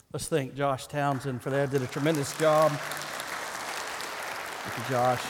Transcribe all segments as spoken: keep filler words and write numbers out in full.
Let's thank Josh Townsend for that. Did a tremendous job. Thank you, Josh.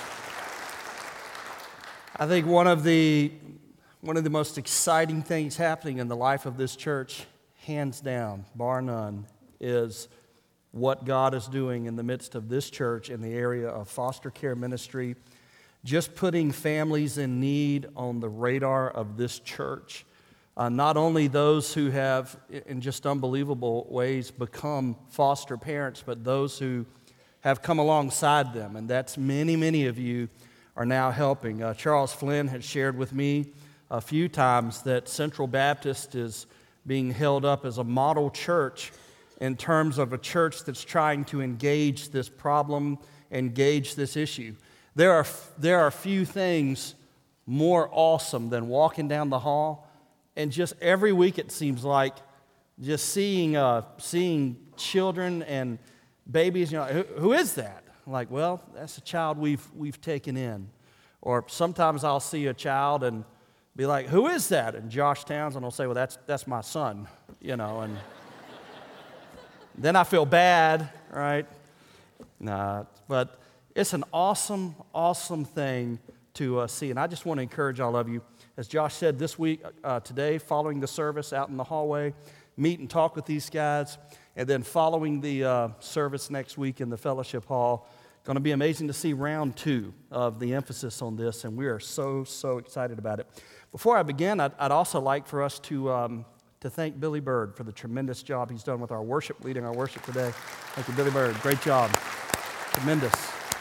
I think one of the one of the most exciting things happening in the life of this church, hands down, bar none, is what God is doing in the midst of this church in the area of foster care ministry, just putting families in need on the radar of this church. Uh, not only those who have, in just unbelievable ways, become foster parents, but those who have come alongside them, and that's many, many of you are now helping. Uh, Charles Flynn has shared with me a few times that Central Baptist is being held up as a model church in terms of a church that's trying to engage this problem, engage this issue. There are, there are few things more awesome than walking down the hall. And just every week it seems like just seeing uh, seeing children and babies, you know, who, who is that? I'm like, well, that's a child we've we've taken in. Or sometimes I'll see a child and be like, who is that? And Josh Townsend will say, well, that's that's my son, you know, and then I feel bad, right? Nah, but it's an awesome, awesome thing to uh, see. And I just want to encourage all of you. As Josh said, this week, uh, today, following the service out in the hallway, meet and talk with these guys, and then following the uh, service next week in the fellowship hall, going to be amazing to see round two of the emphasis on this, and we are so, so excited about it. Before I begin, I'd, I'd also like for us to um, to thank Billy Bird for the tremendous job he's done with our worship, leading our worship today. Thank you, Billy Bird. Great job. Tremendous.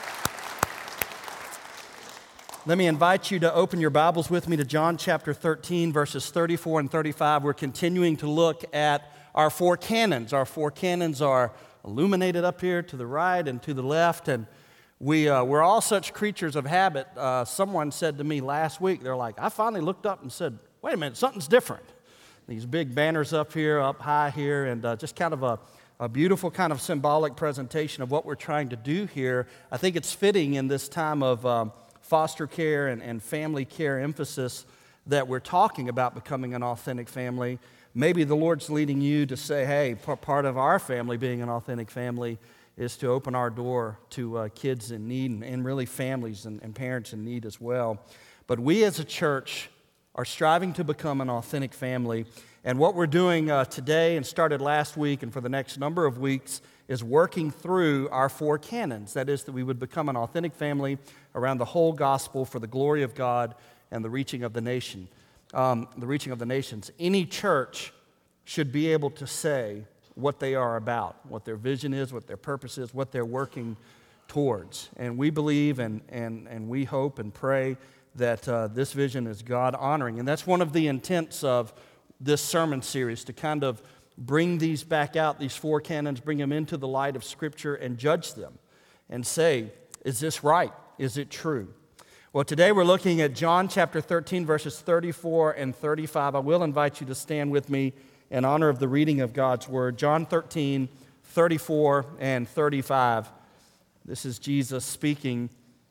Let me invite you to open your Bibles with me to John chapter thirteen, verses thirty-four and thirty-five. We're continuing to look at our four canons. Our four canons are illuminated up here to the right and to the left, and we, uh, we're all such creatures of habit. Uh, someone said to me last week, they're like, I finally looked up and said, wait a minute, something's different. These big banners up here, up high here, and uh, just kind of a, a beautiful kind of symbolic presentation of what we're trying to do here. I think it's fitting in this time of um, foster care and, and family care emphasis that we're talking about becoming an authentic family. Maybe the Lord's leading you to say, hey, p- part of our family being an authentic family is to open our door to uh, kids in need and, and really families and, and parents in need as well. But we as a church are striving to become an authentic family. And what we're doing uh, today and started last week and for the next number of weeks is working through our four canons. That is, that we would become an authentic family around the whole gospel for the glory of God and the reaching of the nation, um, the reaching of the nations. Any church should be able to say what they are about, what their vision is, what their purpose is, what they're working towards. And we believe and and and we hope and pray that uh, this vision is God-honoring. And that's one of the intents of this sermon series, to kind of bring these back out, these four canons, bring them into the light of Scripture and judge them and say, is this right? Is it true? Well, today we're looking at John chapter thirteen, verses thirty-four and thirty-five. I will invite you to stand with me in honor of the reading of God's Word. John thirteen, thirty-four and thirty-five. This is Jesus speaking.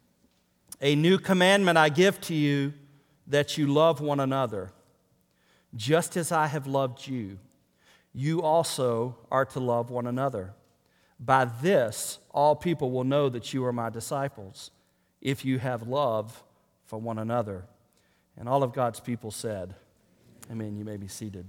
A new commandment I give to you, that you love one another. Just as I have loved you, you also are to love one another. By this, all people will know that you are my disciples, if you have love for one another. And all of God's people said, amen. You may be seated.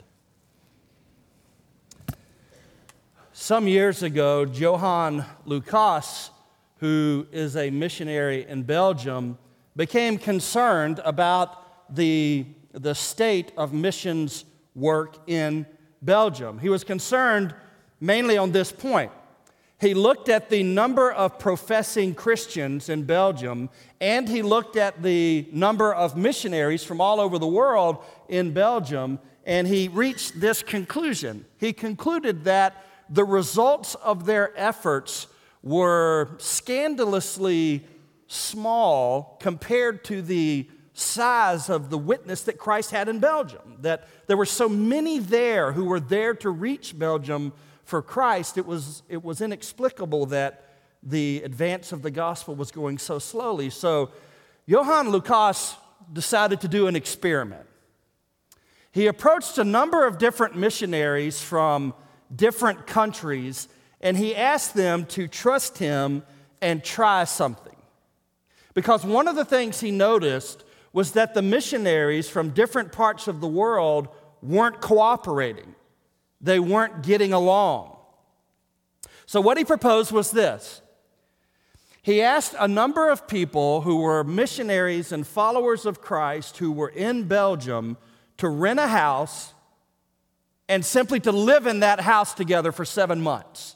Some years ago, Johan Lucas, who is a missionary in Belgium, became concerned about the, the state of missions work in Belgium. He was concerned mainly on this point. He looked at the number of professing Christians in Belgium, and he looked at the number of missionaries from all over the world in Belgium, and he reached this conclusion. He concluded that the results of their efforts were scandalously small compared to the size of the witness that Christ had in Belgium, that there were so many there who were there to reach Belgium for Christ. It was, it was inexplicable that the advance of the gospel was going so slowly. So Johan Lucas decided to do an experiment. He approached a number of different missionaries from different countries, and he asked them to trust him and try something. Because one of the things he noticed was that the missionaries from different parts of the world weren't cooperating. They weren't getting along. So what he proposed was this. He asked a number of people who were missionaries and followers of Christ who were in Belgium to rent a house and simply to live in that house together for seven months.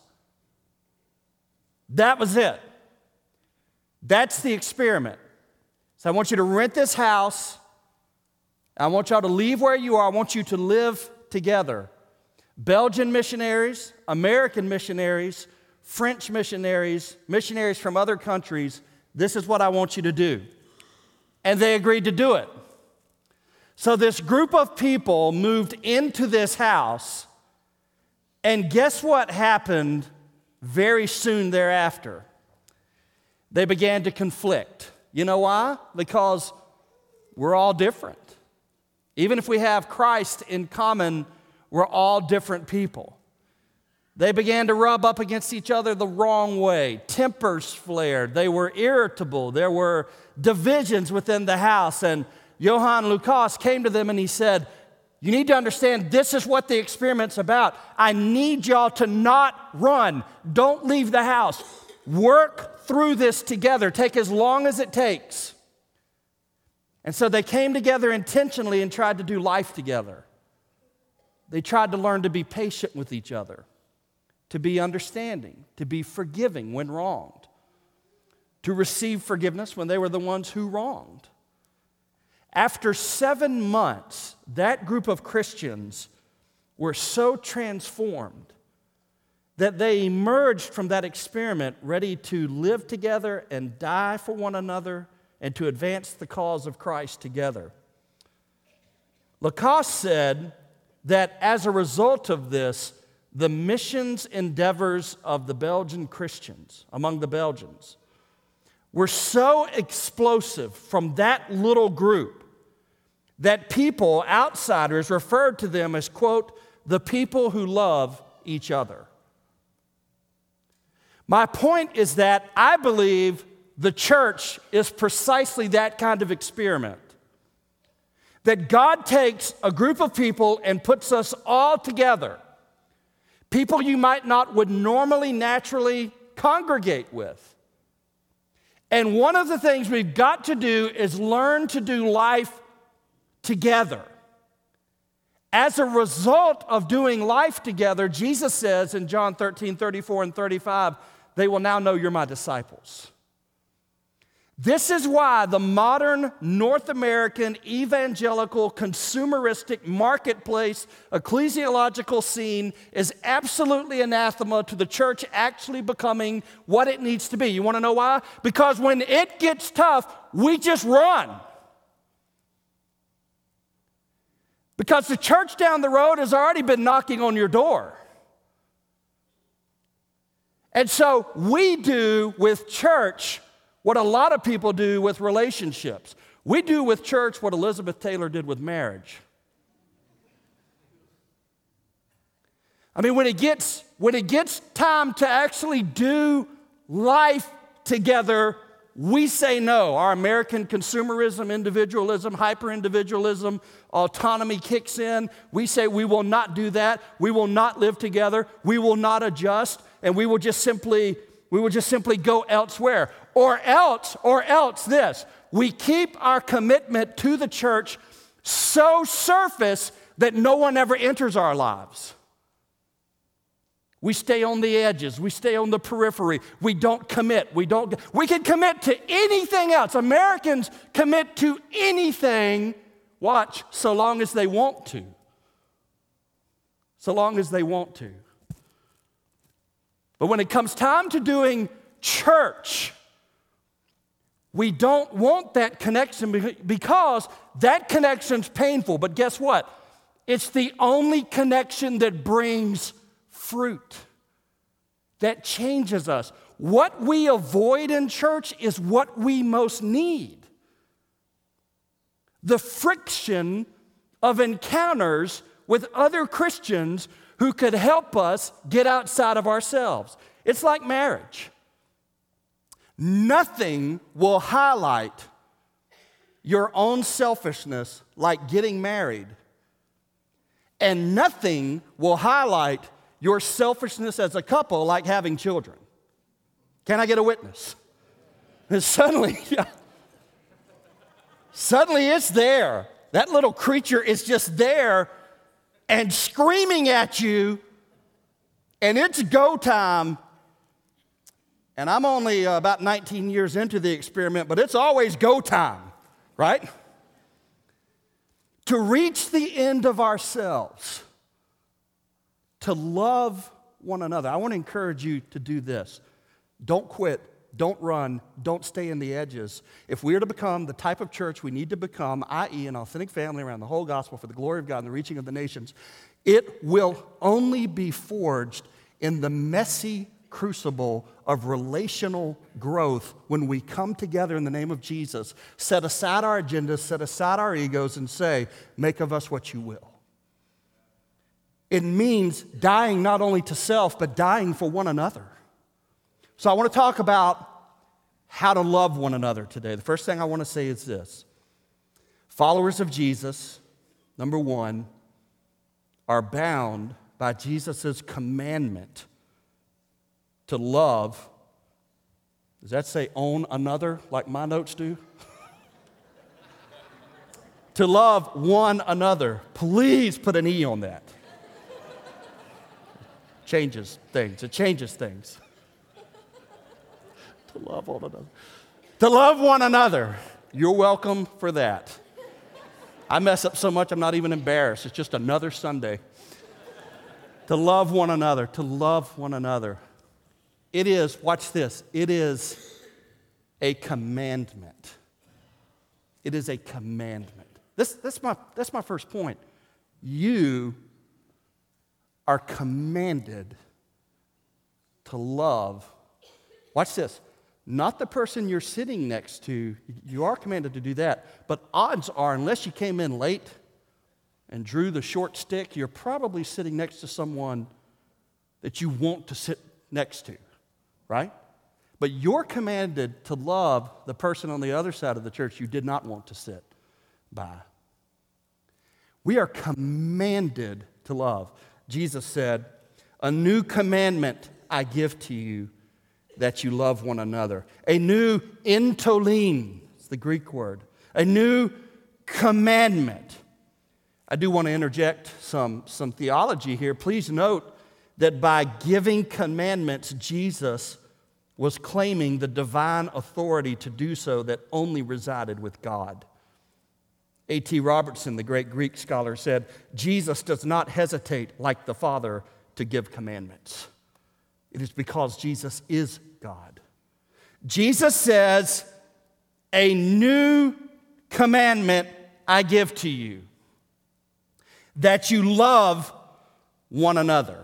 That was it. That's the experiment. So I want you to rent this house. I want y'all to leave where you are. I want you to live together. Belgian missionaries, American missionaries, French missionaries, missionaries from other countries, this is what I want you to do. And they agreed to do it. So this group of people moved into this house, and guess what happened very soon thereafter? They began to conflict. You know why? Because we're all different. Even if we have Christ in common, we're all different people. They began to rub up against each other the wrong way. Tempers flared. They were irritable. There were divisions within the house. And Johann Lukas came to them and he said, you need to understand this is what the experiment's about. I need y'all to not run. Don't leave the house. Work through this together. Take as long as it takes. And so they came together intentionally and tried to do life together. They tried to learn to be patient with each other, to be understanding, to be forgiving when wronged, to receive forgiveness when they were the ones who wronged. After seven months, that group of Christians were so transformed that they emerged from that experiment ready to live together and die for one another and to advance the cause of Christ together. Lacoste said that as a result of this, the missions endeavors of the Belgian Christians, among the Belgians, were so explosive from that little group that people, outsiders, referred to them as, quote, the people who love each other. My point is that I believe the church is precisely that kind of experiment. That God takes a group of people and puts us all together. People you might not would normally naturally congregate with. And one of the things we've got to do is learn to do life together. As a result of doing life together, Jesus says in John thirteen, thirty-four and thirty-five, they will now know you're my disciples. This is why the modern North American evangelical consumeristic marketplace ecclesiological scene is absolutely anathema to the church actually becoming what it needs to be. You want to know why? Because when it gets tough, we just run. Because the church down the road has already been knocking on your door. And so we do with church what a lot of people do with relationships. We do with church what Elizabeth Taylor did with marriage. I mean, when it gets, when it gets time to actually do life together, we say no. Our American consumerism, individualism, hyper-individualism, autonomy kicks in. We say we will not do that. We will not live together. We will not adjust, and we will just simply, we will just simply go elsewhere. Or else, or else this, we keep our commitment to the church so surface that no one ever enters our lives. We stay on the edges. We stay on the periphery. We don't commit. We don't. We can commit to anything else. Americans commit to anything, watch, so long as they want to. So long as they want to. But when it comes time to doing church, we don't want that connection because that connection's painful. But guess what? It's the only connection that brings fruit, that changes us. What we avoid in church is what we most need. The friction of encounters with other Christians who could help us get outside of ourselves. It's like marriage. Nothing will highlight your own selfishness like getting married. And nothing will highlight your selfishness as a couple like having children. Can I get a witness? And suddenly, yeah, suddenly it's there. That little creature is just there and screaming at you, and it's go time. And I'm only uh, about nineteen years into the experiment, but it's always go time, right? To reach the end of ourselves, to love one another. I want to encourage you to do this. Don't quit. Don't run. Don't stay in the edges. If we are to become the type of church we need to become, that is an authentic family around the whole gospel for the glory of God and the reaching of the nations, it will only be forged in the messy crucible of relational growth when we come together in the name of Jesus, set aside our agendas, set aside our egos, and say, make of us what you will. It means dying not only to self, but dying for one another. So I want to talk about how to love one another today. The first thing I want to say is this. Followers of Jesus, number one, are bound by Jesus' commandment to love. Does that say own another like my notes do? To love one another. Please put an E on that. Changes things. It changes things. To love one another. To love one another. You're welcome for that. I mess up so much I'm not even embarrassed. It's just another Sunday. To love one another. To love one another. It is, watch this, it is a commandment. It is a commandment. This, that's my, that's my first point. You are commanded to love. Watch this. Not the person you're sitting next to. You are commanded to do that. But odds are, unless you came in late and drew the short stick, you're probably sitting next to someone that you want to sit next to, right? But you're commanded to love the person on the other side of the church you did not want to sit by. We are commanded to love. Jesus said, "A new commandment I give to you, that you love one another." A new entolene, it's the Greek word. A new commandment. I do want to interject some, some theology here. Please note that by giving commandments, Jesus was claiming the divine authority to do so that only resided with God. A T Robertson, the great Greek scholar, said, Jesus does not hesitate like the Father to give commandments. It is because Jesus is God. Jesus says, "A new commandment I give to you, that you love one another."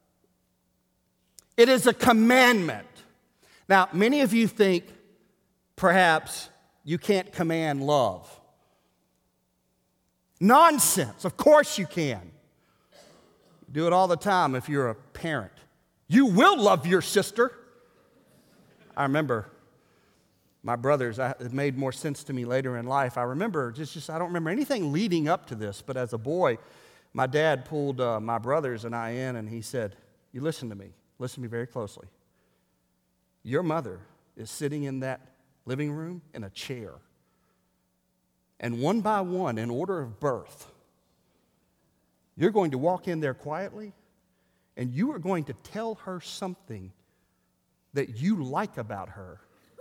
It is a commandment. Now, many of you think perhaps you can't command love. Nonsense. Of course you can. You do it all the time if you're a parent. You will love your sister. I remember my brothers, I, it made more sense to me later in life. I remember, just, just I don't remember anything leading up to this, but as a boy, my dad pulled uh, my brothers and I in and he said, "You listen to me. Listen to me very closely. Your mother is sitting in that living room in a chair. And one by one, in order of birth, you're going to walk in there quietly and you are going to tell her something that you like about her."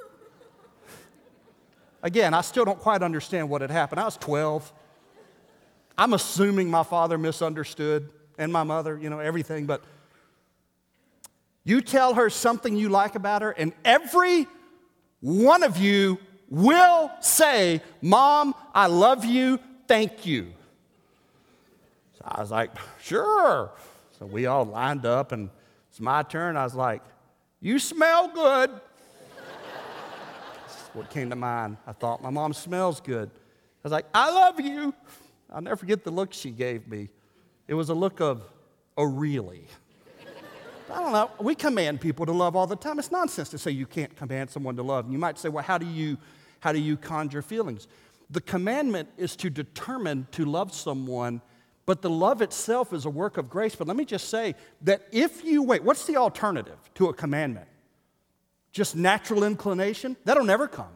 Again, I still don't quite understand what had happened. I was twelve. I'm assuming my father misunderstood and my mother, you know, everything. But you tell her something you like about her, and every one of you will say, "Mom, I love you, thank you." So I was like, "Sure." So we all lined up, and it's my turn. I was like, "You smell good." That's what came to mind. I thought, my mom smells good. I was like, "I love you." I'll never forget the look she gave me. It was a look of Oh, really? I don't know. We command people to love all the time. It's nonsense to say you can't command someone to love. And you might say, well, how do you, how do you conjure feelings? The commandment is to determine to love someone, but the love itself is a work of grace. But let me just say that if you wait, what's the alternative to a commandment? Just natural inclination? That'll never come.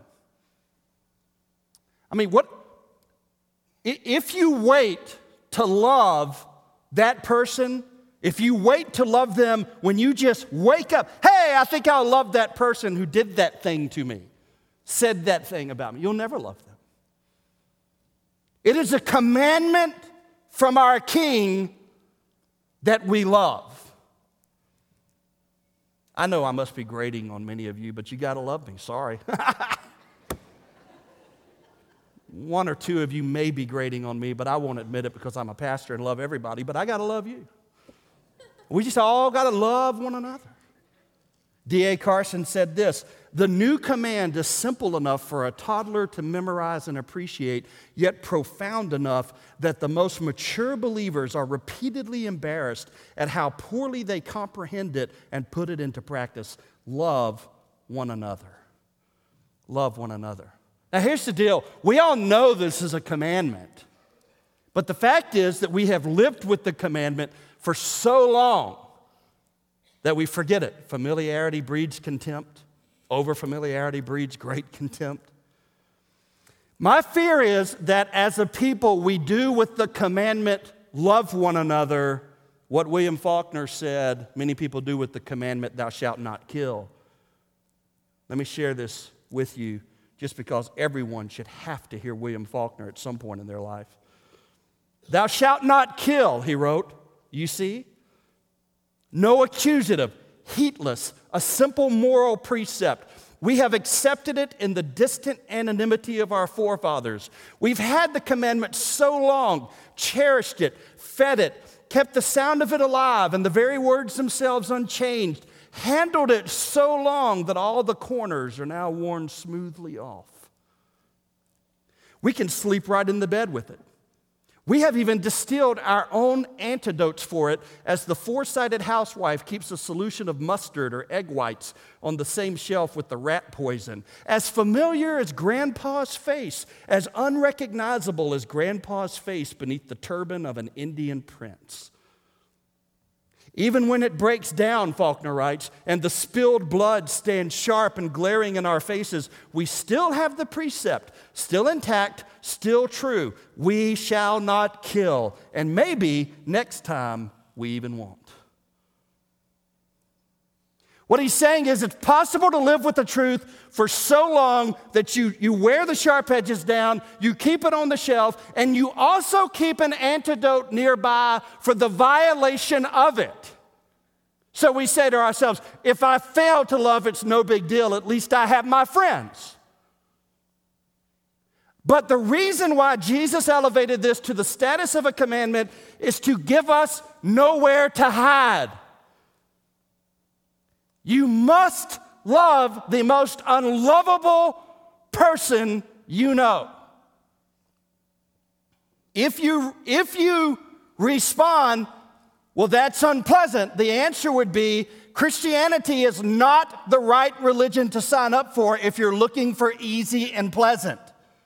I mean, what? If you wait to love that person, if you wait to love them when you just wake up, hey, I think I'll love that person who did that thing to me, said that thing about me, you'll never love them. It is a commandment from our King that we love. I know I must be grating on many of you, but you got to love me. Sorry. One or two of you may be grating on me, but I won't admit it because I'm a pastor and love everybody, but I got to love you. We just all got to love one another. D A Carson said this, the new command is simple enough for a toddler to memorize and appreciate, yet profound enough that the most mature believers are repeatedly embarrassed at how poorly they comprehend it and put it into practice. Love one another. Love one another. Now here's the deal. We all know this is a commandment, but the fact is that we have lived with the commandment for so long that we forget it. Familiarity breeds contempt. Overfamiliarity breeds great contempt. My fear is that as a people, we do with the commandment, love one another, what William Faulkner said, many people do with the commandment, thou shalt not kill. Let me share this with you just because everyone should have to hear William Faulkner at some point in their life. Thou shalt not kill, he wrote, you see? No accusative, heatless, a simple moral precept. We have accepted it in the distant anonymity of our forefathers. We've had the commandment so long, cherished it, fed it, kept the sound of it alive and the very words themselves unchanged, handled it so long that all the corners are now worn smoothly off. We can sleep right in the bed with it. We have even distilled our own antidotes for it as the foresighted housewife keeps a solution of mustard or egg whites on the same shelf with the rat poison. As familiar as Grandpa's face, as unrecognizable as Grandpa's face beneath the turban of an Indian prince. Even when it breaks down, Faulkner writes, and the spilled blood stands sharp and glaring in our faces, we still have the precept, still intact, still true. We shall not kill. And maybe next time we even won't. What he's saying is it's possible to live with the truth for so long that you, you wear the sharp edges down, you keep it on the shelf, and you also keep an antidote nearby for the violation of it. So we say to ourselves, if I fail to love, it's no big deal. At least I have my friends. But the reason why Jesus elevated this to the status of a commandment is to give us nowhere to hide. You must love the most unlovable person you know. If you, if you respond, well, that's unpleasant, the answer would be Christianity is not the right religion to sign up for if you're looking for easy and pleasant.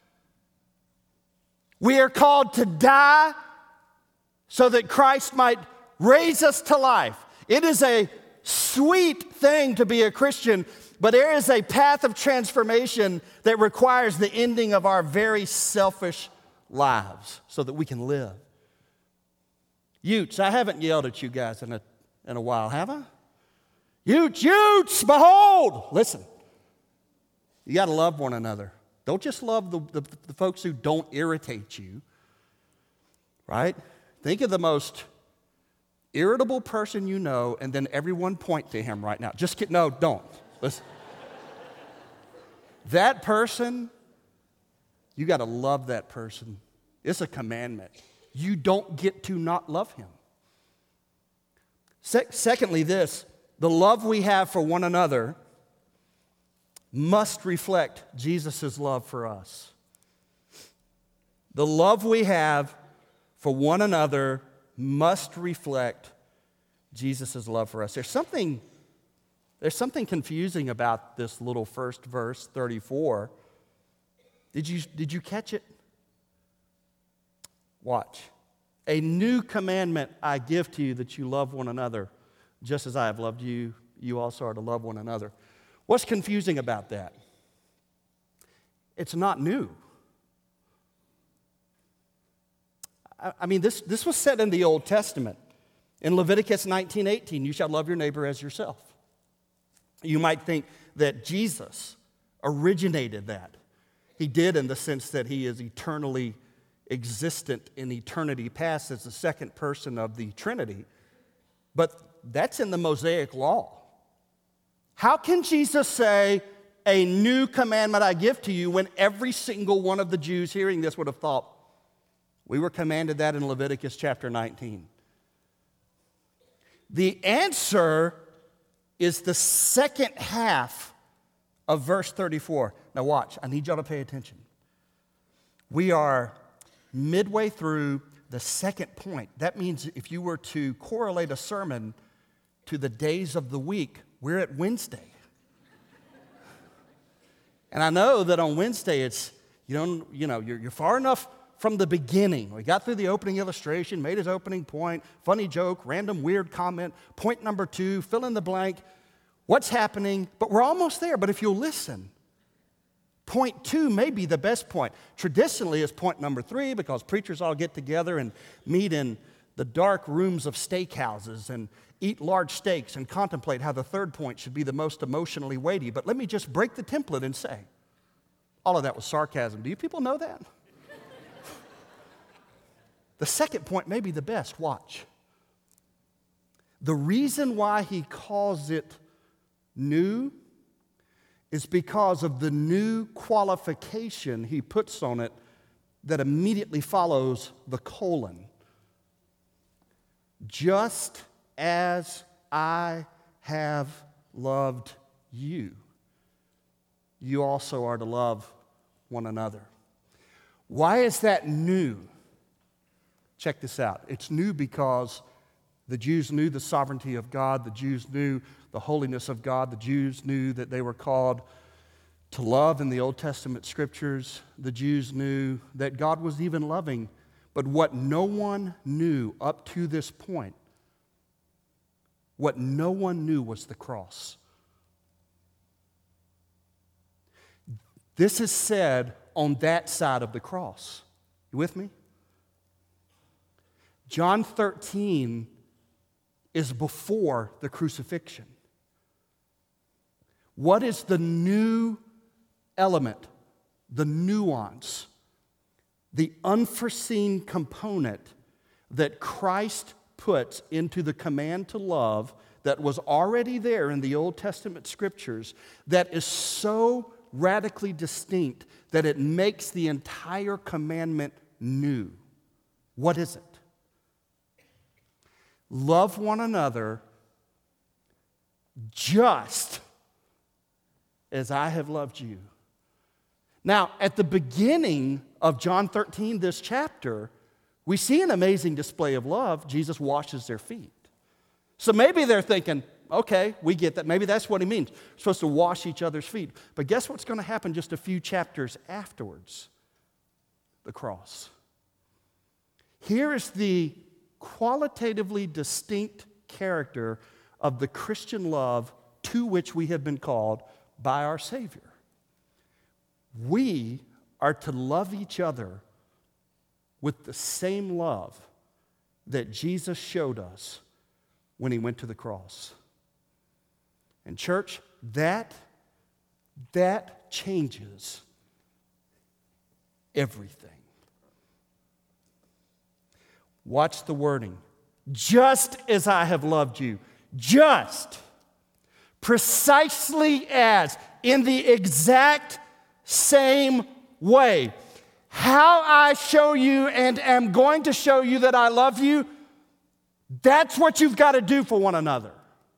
We are called to die so that Christ might raise us to life. It is a sweet thing to be a Christian, but there is a path of transformation that requires the ending of our very selfish lives so that we can live. Utes, I haven't yelled at you guys in a, in a while, have I? Utes, Utes, behold! Listen, you got to love one another. Don't just love the, the, the folks who don't irritate you, right? Think of the most irritable person you know, and then everyone point to him right now. Just get, no, don't. Listen. That person, you got to love that person. It's a commandment. You don't get to not love him. Se- secondly, this, the love we have for one another must reflect Jesus' love for us. The love we have for one another must reflect Jesus' love for us. There's something, there's something confusing about this little first verse, thirty-four. Did you, did you catch it? Watch. A new commandment I give to you, that you love one another, just as I have loved you, you also are to love one another. What's confusing about that? It's not new. I, I mean, this, this was said in the Old Testament. In Leviticus nineteen eighteen, you shall love your neighbor as yourself. You might think that Jesus originated that. He did, in the sense that he is eternally existent in eternity past as the second person of the Trinity. But that's in the Mosaic Law. How can Jesus say, a new commandment I give to you, when every single one of the Jews hearing this would have thought, we were commanded that in Leviticus chapter nineteen? The answer is the second half of verse thirty-four. Now watch, I need y'all to pay attention. We are midway through the second point. That means if you were to correlate a sermon to the days of the week, we're at Wednesday. And I know that on Wednesday it's, you don't, you know, you're, you're far enough from the beginning. We got through the opening illustration, made his opening point, funny joke, random weird comment, point number two, fill in the blank, what's happening, but we're almost there. But if you'll listen, point two may be the best point. Traditionally, it's point number three, because preachers all get together and meet in the dark rooms of steakhouses and eat large steaks and contemplate how the third point should be the most emotionally weighty. But let me just break the template and say, all of that was sarcasm. Do you people know that? The second point may be the best. Watch. The reason why he calls it new is because of the new qualification he puts on it that immediately follows the colon. Just as I have loved you, you also are to love one another. Why is that new? Check this out. It's new because the Jews knew the sovereignty of God. The Jews knew the holiness of God. The Jews knew that they were called to love in the Old Testament scriptures. The Jews knew that God was even loving. But what no one knew up to this point, what no one knew was the cross. This is said on that side of the cross. You with me? John thirteen is before the crucifixion. What is the new element, the nuance, the unforeseen component that Christ puts into the command to love that was already there in the Old Testament scriptures, that is so radically distinct that it makes the entire commandment new? What is it? Love one another just as I have loved you. Now, at the beginning of John thirteen, this chapter, we see an amazing display of love. Jesus washes their feet. So maybe they're thinking, okay, we get that. Maybe that's what he means. We're supposed to wash each other's feet. But guess what's going to happen just a few chapters afterwards? The cross. Here is the qualitatively distinct character of the Christian love to which we have been called by our Savior. We are to love each other with the same love that Jesus showed us when he went to the cross. And church, that, that changes everything. Watch the wording. Just as I have loved you. Just. Precisely as. In the exact same way. How I show you and am going to show you that I love you, that's what you've got to do for one another.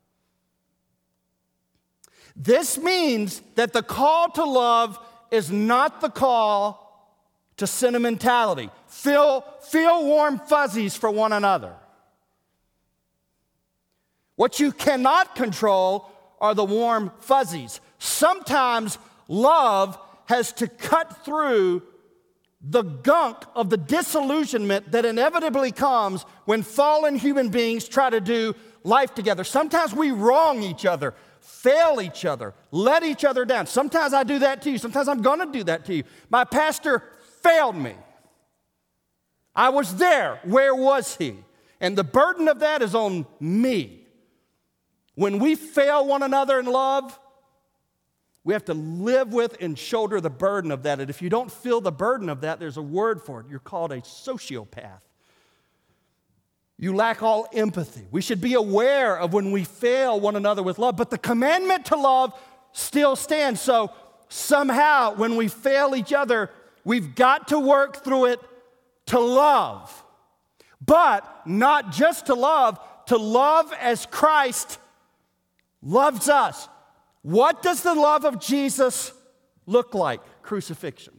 This means that the call to love is not the call to sentimentality. Feel, feel warm fuzzies for one another. What you cannot control are the warm fuzzies. Sometimes love has to cut through the gunk of the disillusionment that inevitably comes when fallen human beings try to do life together. Sometimes we wrong each other, fail each other, let each other down. Sometimes I do that to you. Sometimes I'm going to do that to you. My pastor failed me. I was there. Where was he? And the burden of that is on me. When we fail one another in love, we have to live with and shoulder the burden of that. And if you don't feel the burden of that, there's a word for it. You're called a sociopath. You lack all empathy. We should be aware of when we fail one another with love, but the commandment to love still stands. So somehow, when we fail each other, we've got to work through it to love. But not just to love, to love as Christ loves us. What does the love of Jesus look like? Crucifixion.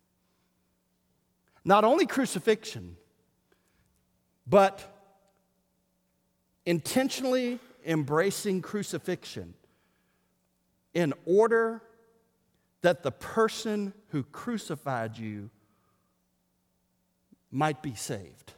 Not only crucifixion, but intentionally embracing crucifixion in order that the person who crucified you might be saved.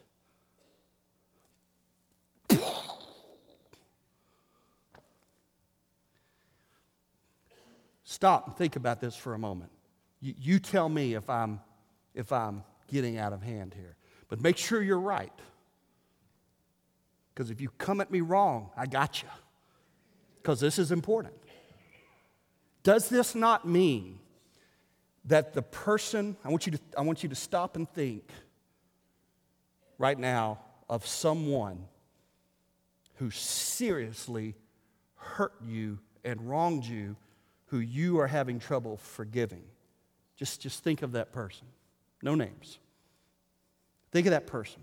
Stop and think about this for a moment. You, you tell me if I'm, if I'm getting out of hand here. But make sure you're right. Because if you come at me wrong, I got you. Because this is important. Does this not mean that the person, I want you to, I want you to stop and think right now of someone who seriously hurt you and wronged you, who you are having trouble forgiving. Just, just think of that person. No names. Think of that person.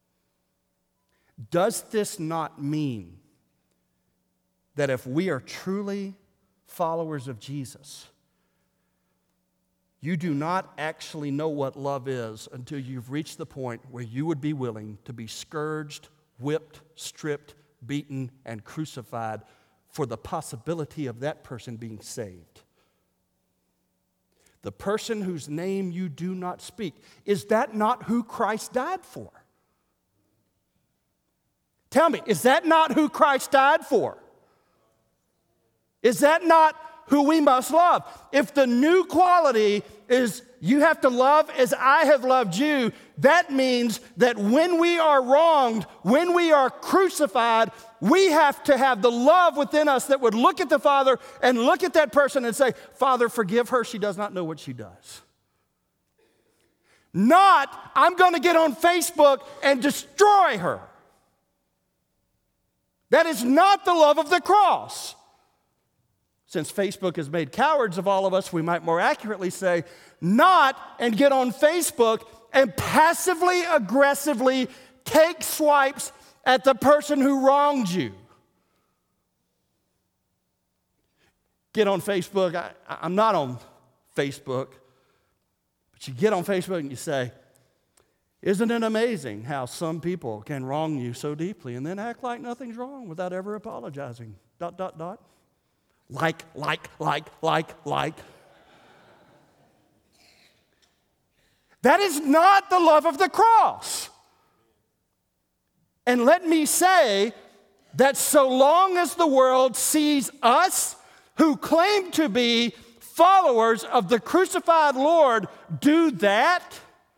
Does this not mean that if we are truly followers of Jesus, you do not actually know what love is until you've reached the point where you would be willing to be scourged, whipped, stripped, beaten, and crucified for the possibility of that person being saved? The person whose name you do not speak. Is that not who Christ died for? Tell me, is that not who Christ died for? Is that not who we must love? If the new quality is you have to love as I have loved you, that means that when we are wronged, when we are crucified, we have to have the love within us that would look at the Father and look at that person and say, Father, forgive her, she does not know what she does. Not, I'm going to get on Facebook and destroy her. That is not the love of the cross. Since Facebook has made cowards of all of us, we might more accurately say, not and get on Facebook and passively, aggressively take swipes at the person who wronged you. Get on Facebook. I, I'm not on Facebook. But you get on Facebook and you say, isn't it amazing how some people can wrong you so deeply and then act like nothing's wrong without ever apologizing? Dot, dot, dot. Like, like, like, like, like. That is not the love of the cross. And let me say that so long as the world sees us who claim to be followers of the crucified Lord do that,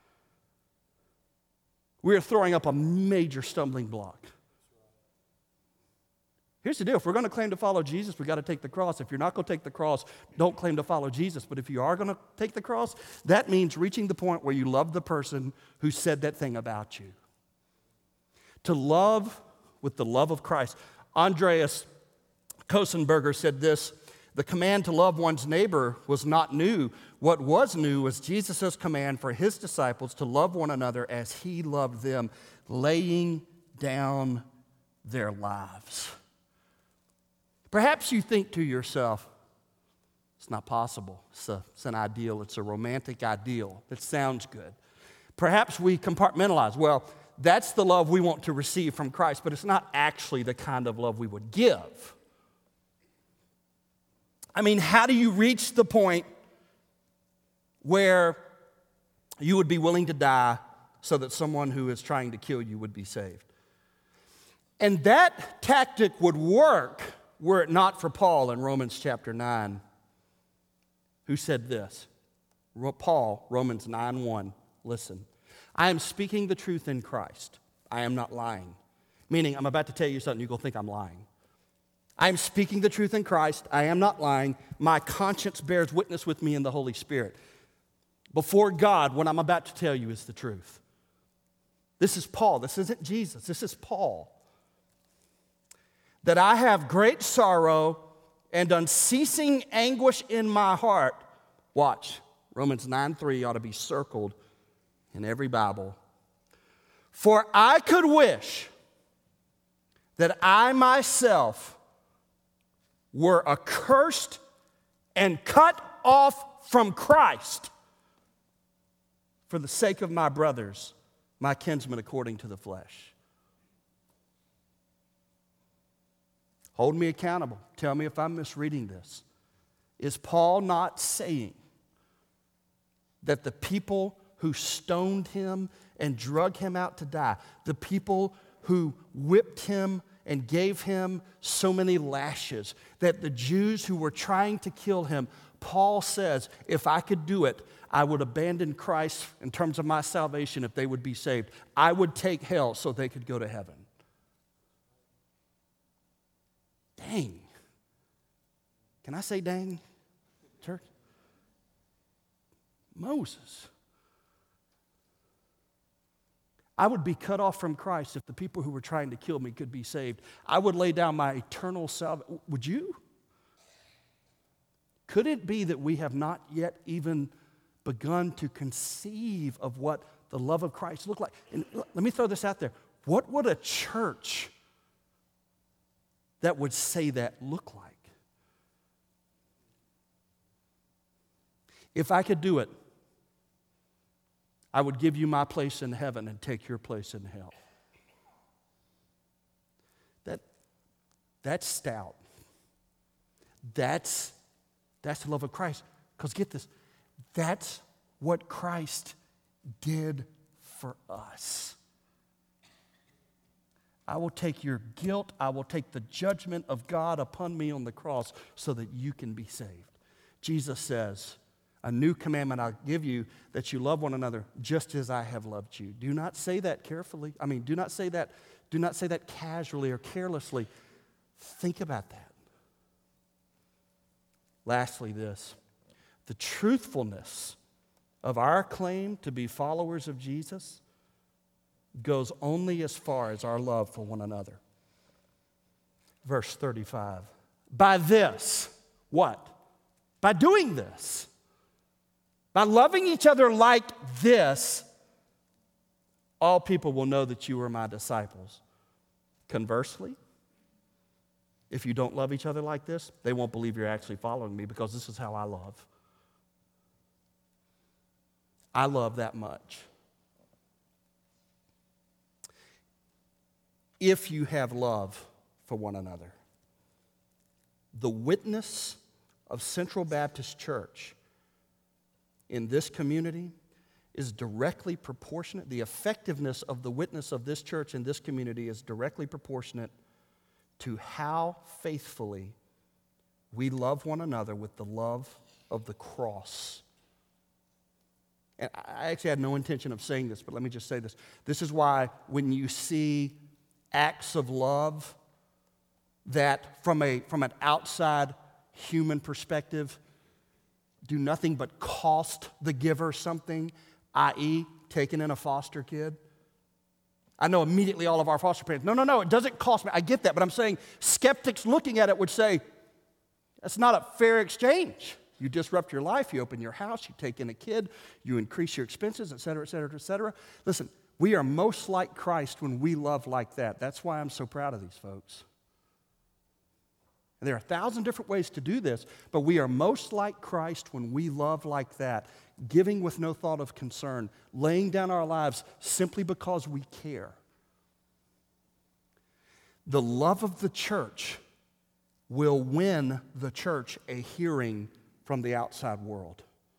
we are throwing up a major stumbling block. Here's the deal. If we're going to claim to follow Jesus, we've got to take the cross. If you're not going to take the cross, don't claim to follow Jesus. But if you are going to take the cross, that means reaching the point where you love the person who said that thing about you. To love with the love of Christ. Andreas Kosenberger said this, the command to love one's neighbor was not new. What was new was Jesus' command for his disciples to love one another as he loved them, laying down their lives. Perhaps you think to yourself, it's not possible. It's, a, it's an ideal. It's a romantic ideal. It sounds good. Perhaps we compartmentalize. Well, that's the love we want to receive from Christ, but it's not actually the kind of love we would give. I mean, how do you reach the point where you would be willing to die so that someone who is trying to kill you would be saved? And that tactic would work were it not for Paul in Romans chapter nine, who said this. Paul, Romans nine one, listen. I am speaking the truth in Christ. I am not lying. Meaning, I'm about to tell you something, you're going to think I'm lying. I am speaking the truth in Christ. I am not lying. My conscience bears witness with me in the Holy Spirit. Before God, what I'm about to tell you is the truth. This is Paul. This isn't Jesus. This is Paul. That I have great sorrow and unceasing anguish in my heart. Watch, Romans nine three ought to be circled in every Bible. For I could wish that I myself were accursed and cut off from Christ for the sake of my brothers, my kinsmen according to the flesh. Hold me accountable. Tell me if I'm misreading this. Is Paul not saying that the people who stoned him and drug him out to die, the people who whipped him and gave him so many lashes, that the Jews who were trying to kill him, Paul says, if I could do it, I would abandon Christ in terms of my salvation if they would be saved. I would take hell so they could go to heaven. Dang. Can I say dang, church? Moses. I would be cut off from Christ if the people who were trying to kill me could be saved. I would lay down my eternal salvation. Would you? Could it be that we have not yet even begun to conceive of what the love of Christ looked like? And let me throw this out there. What would a church that would say that look like? If I could do it, I would give you my place in heaven and take your place in hell. That, that's stout. That's, that's the love of Christ. Because get this, that's what Christ did for us. I will take your guilt, I will take the judgment of God upon me on the cross so that you can be saved. Jesus says, a new commandment I give you, that you love one another just as I have loved you. Do not say that carefully. I mean, do not say that, do not say that casually or carelessly. Think about that. Lastly, this. The truthfulness of our claim to be followers of Jesus goes only as far as our love for one another. Verse thirty-five. By this, what? By doing this. By loving each other like this, all people will know that you are my disciples. Conversely, if you don't love each other like this, they won't believe you're actually following me, because this is how I love. I love that much. If you have love for one another, the witness of Central Baptist Church in this community is directly proportionate. The effectiveness of the witness of this church in this community is directly proportionate to how faithfully we love one another with the love of the cross. And I actually had no intention of saying this, but let me just say this. This is why when you see acts of love that from a from an outside human perspective do nothing but cost the giver something, that is taking in a foster kid. I know immediately all of our foster parents, no, no, no, it doesn't cost me. I get that, but I'm saying skeptics looking at it would say, that's not a fair exchange. You disrupt your life, you open your house, you take in a kid, you increase your expenses, et cetera, et cetera, et cetera. Listen, we are most like Christ when we love like that. That's why I'm so proud of these folks. And there are a thousand different ways to do this, but we are most like Christ when we love like that, giving with no thought of concern, laying down our lives simply because we care. The love of the church will win the church a hearing from the outside world.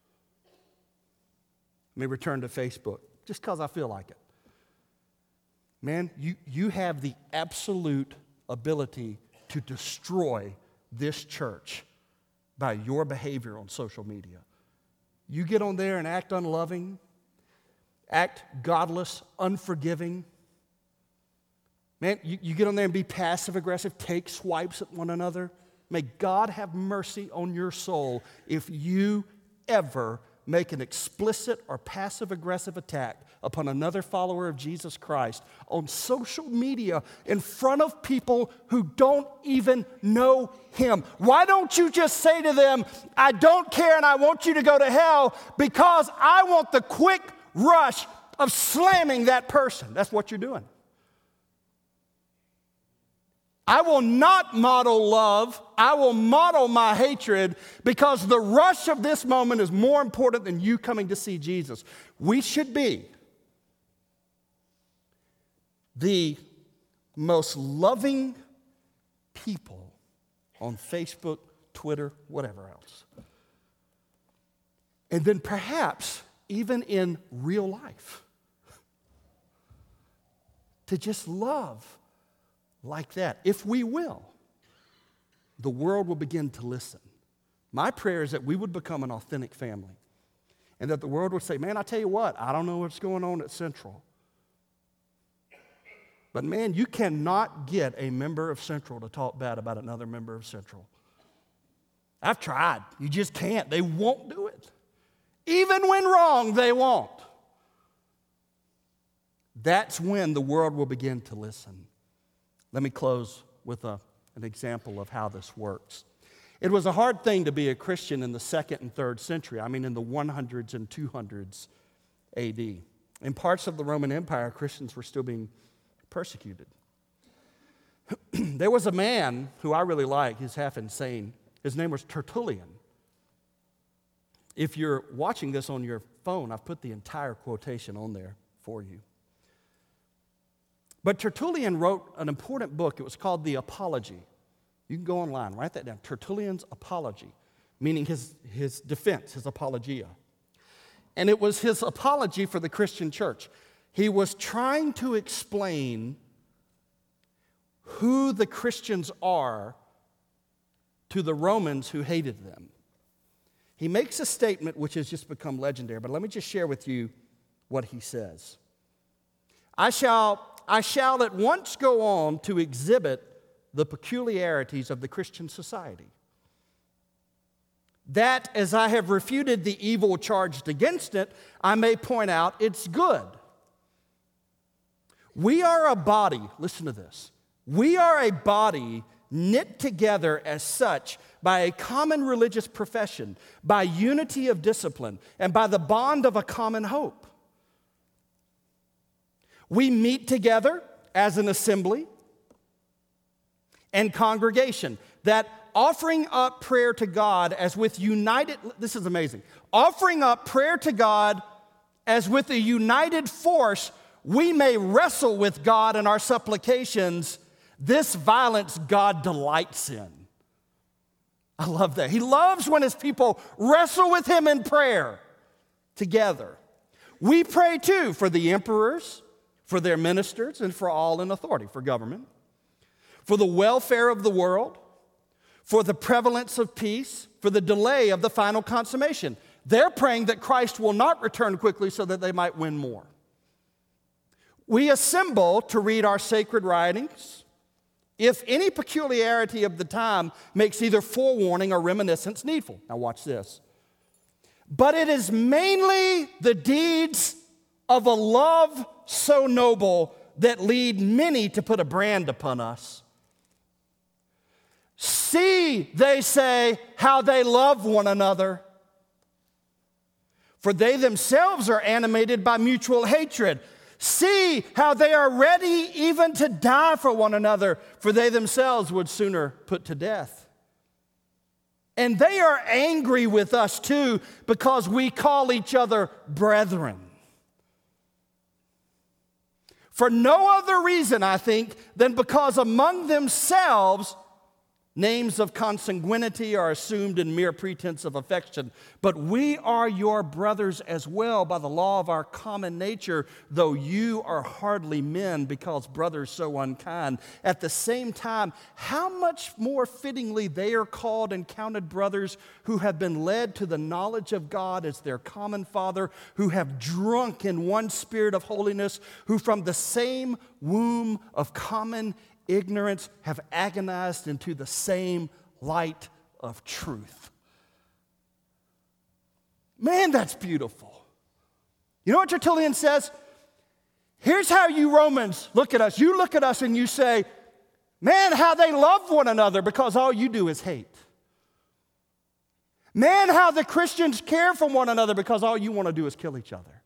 Let me return to Facebook, just because I feel like it. Man, you, you have the absolute ability to destroy this church by your behavior on social media. You get on there and act unloving, act godless, unforgiving. Man, you, you get on there and be passive-aggressive, take swipes at one another. May God have mercy on your soul if you ever make an explicit or passive-aggressive attack upon another follower of Jesus Christ on social media in front of people who don't even know Him. Why don't you just say to them, I don't care and I want you to go to hell because I want the quick rush of slamming that person. That's what you're doing. I will not model love. I will model my hatred because the rush of this moment is more important than you coming to see Jesus. We should be the most loving people on Facebook, Twitter, whatever else. And then perhaps even in real life, to just love like that. If we will, the world will begin to listen. My prayer is that we would become an authentic family and that the world would say, man, I tell you what, I don't know what's going on at Central. But man, you cannot get a member of Central to talk bad about another member of Central. I've tried. You just can't. They won't do it. Even when wrong, they won't. That's when the world will begin to listen. Let me close with a, an example of how this works. It was a hard thing to be a Christian in the second and third century. I mean, in the hundreds and two hundreds A D. In parts of the Roman Empire, Christians were still being persecuted. There was a man who I really like. He's half insane. His name was Tertullian. If you're watching this on your phone, I've put the entire quotation on there for you. But Tertullian wrote an important book. It was called The Apology. You can go online, write that down. Tertullian's Apology, meaning his, his defense, his apologia. And it was his apology for the Christian church. He was trying to explain who the Christians are to the Romans who hated them. He makes a statement which has just become legendary, but let me just share with you what he says. I shall... I shall at once go on to exhibit the peculiarities of the Christian society. That, as I have refuted the evil charged against it, I may point out its good. We are a body, listen to this, we are a body knit together as such by a common religious profession, by unity of discipline, and by the bond of a common hope. We meet together as an assembly and congregation, that offering up prayer to God as with united, this is amazing, offering up prayer to God as with a united force, we may wrestle with God in our supplications. This violence God delights in. I love that. He loves when his people wrestle with him in prayer together. We pray too for the emperors, for their ministers, and for all in authority, for government, for the welfare of the world, for the prevalence of peace, for the delay of the final consummation. They're praying that Christ will not return quickly so that they might win more. We assemble to read our sacred writings if any peculiarity of the time makes either forewarning or reminiscence needful. Now watch this. But it is mainly the deeds of a love so noble that lead many to put a brand upon us. See, they say, how they love one another. For they themselves are animated by mutual hatred. See how they are ready even to die for one another, for they themselves would sooner put to death And they are angry with us too because we call each other brethren. For no other reason, I think, than because among themselves names of consanguinity are assumed in mere pretense of affection. But we are your brothers as well by the law of our common nature, though you are hardly men, because brothers so unkind. At the same time, how much more fittingly they are called and counted brothers, who have been led to the knowledge of God as their common Father, who have drunk in one spirit of holiness, who from the same womb of common ignorance have agonized into the same light of truth. Man, that's beautiful. You know what Tertullian says? Here's how you Romans look at us. You look at us and you say, man, how they love one another, because all you do is hate. Man, how the Christians care for one another, because all you want to do is kill each other.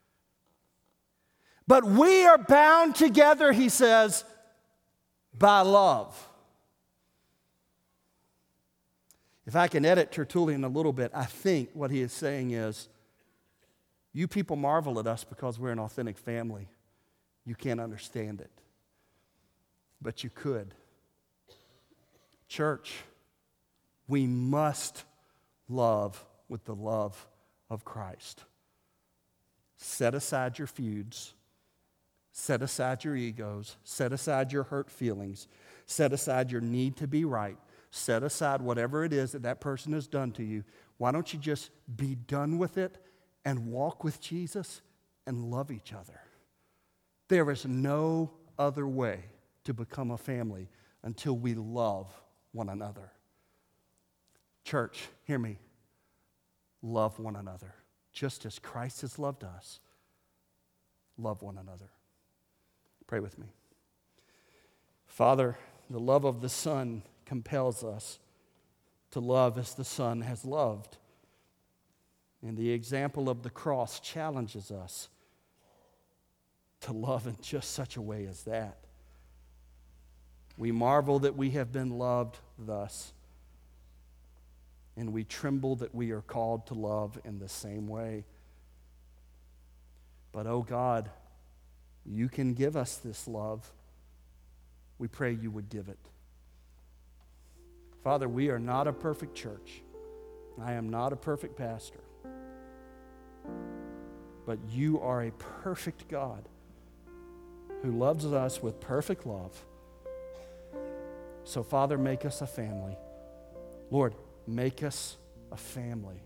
But we are bound together, he says, by love. If I can edit Tertullian a little bit, I think what he is saying is, you people marvel at us because we're an authentic family. You can't understand it, but you could. Church, we must love with the love of Christ. Set aside your feuds. Set aside your egos. Set aside your hurt feelings. Set aside your need to be right. Set aside whatever it is that that person has done to you. Why don't you just be done with it and walk with Jesus and love each other? There is no other way to become a family until we love one another. Church, hear me. Love one another. Just as Christ has loved us, love one another. Pray with me. Father, the love of the Son compels us to love as the Son has loved. And the example of the cross challenges us to love in just such a way as that. We marvel that we have been loved thus, and we tremble that we are called to love in the same way. But, oh God, you can give us this love. We pray you would give it. Father, we are not a perfect church. I am not a perfect pastor. But you are a perfect God who loves us with perfect love. So, Father, make us a family. Lord, make us a family.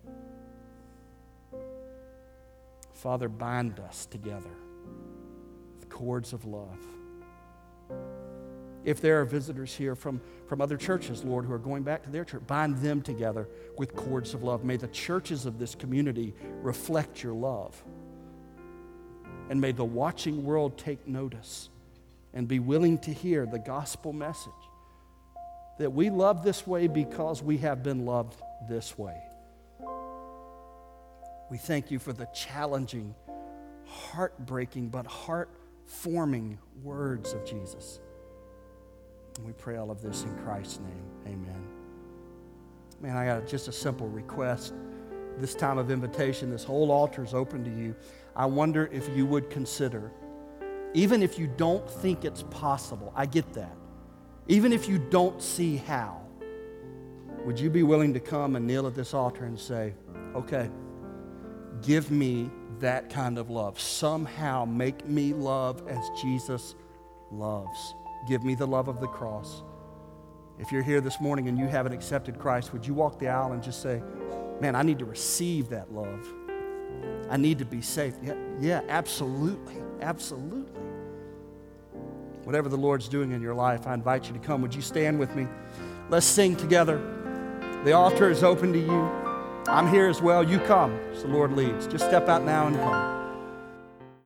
Father, bind us together with cords of love. If there are visitors here from, from other churches, Lord, who are going back to their church, bind them together with cords of love. May the churches of this community reflect your love. And may the watching world take notice and be willing to hear the gospel message that we love this way because we have been loved this way. We thank you for the challenging, heartbreaking, but heart-forming words of Jesus. And we pray all of this in Christ's name. Amen. Man, I got just a simple request. This time of invitation, this whole altar is open to you. I wonder if you would consider, even if you don't think it's possible, I get that. Even if you don't see how, would you be willing to come and kneel at this altar and say, okay, give me that kind of love. Somehow make me love as Jesus loves. Give me the love of the cross. If you're here this morning and you haven't accepted Christ, would you walk the aisle and just say, man, I need to receive that love. I need to be saved. Yeah, yeah, absolutely, absolutely. Whatever the Lord's doing in your life, I invite you to come. Would you stand with me? Let's sing together. The altar is open to you. I'm here as well. You come as the Lord leads. Just step out now and come.